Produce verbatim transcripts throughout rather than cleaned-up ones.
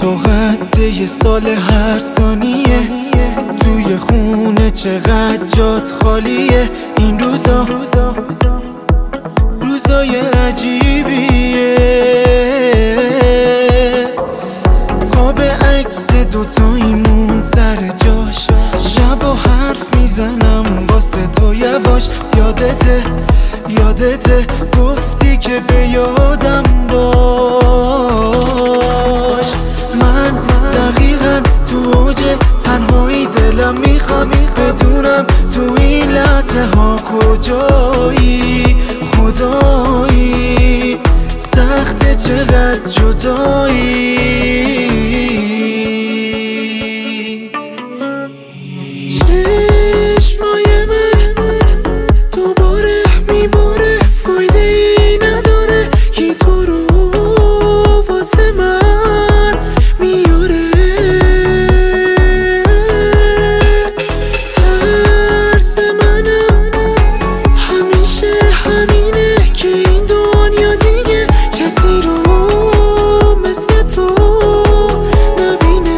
تو قد یه سال هر ثانیه، توی خونه چقدر جات خالیه. این روزا روزای عجیبیه، قاب عکس دوتاییمون سر جاش، شب و حرف میزنم واسه تو یواش. یادته یادته گفتی که به یادم باش. من دقیقا تو اوج تنهایی دلم میخواد بدونم تو این لحظه ها کجایی. خدایی سخت چقدر جدایی. چشمای من دوباره میباره، فایده ای نداره کی تو رو واسه من میاره. ترس منم همیشه همینه که این دنیا دیگه کسی رو مثل تو نبینه.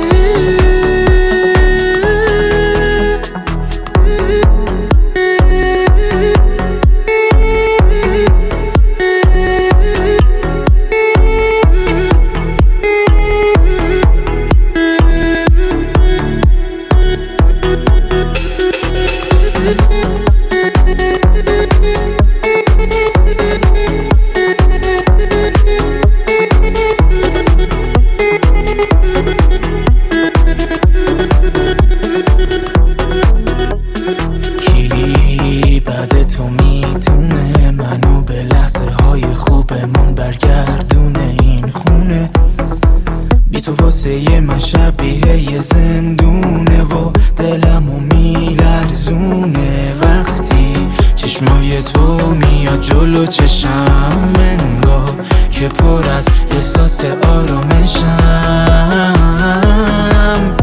کی بعد تو میتونه منو به لحظه های خوبمون برگردونه؟ این خونه بی تو واسه من شبیه یه زندونه و دلمو میلرزونه. وقتی چشمای تو میاد جلو چشم، انگار که پر از احساس آرامشم.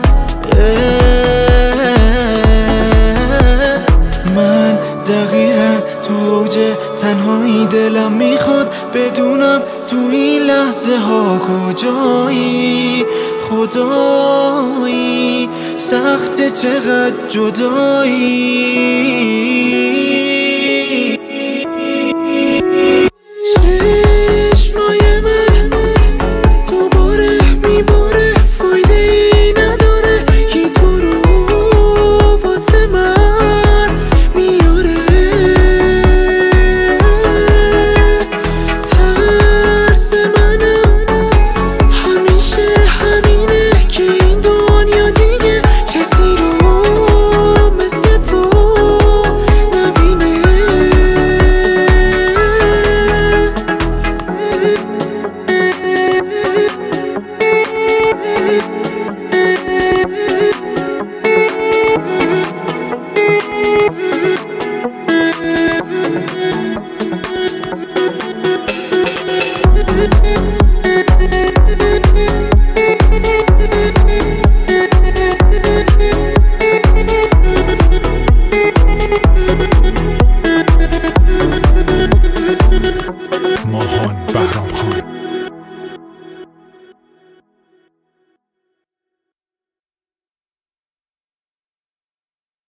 من دقیقا تو اوج تنهایی دلم میخواد بدونم تو این لحظه ها کجایی. خدایی سخت چقدر جدایی.